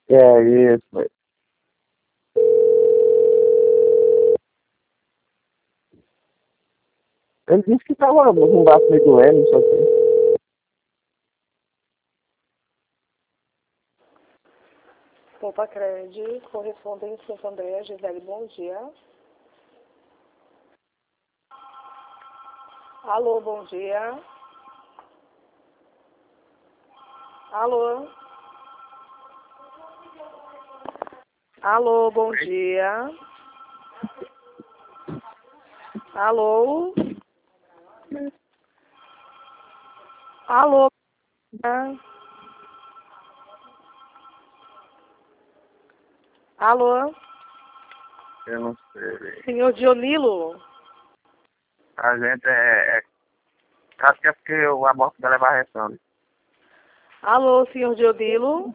É isso. Ele disse que tava com o braço meio doendo, não sei o quê. Pontacred, correspondente Santo André, Gisele, bom dia. Alô, bom dia. Alô? Alô, bom dia. Alô? Alô? Alô? Eu não sei. Senhor Dionilo? A gente acho que é porque a morte dela é varrendo. Alô, senhor Dionilo?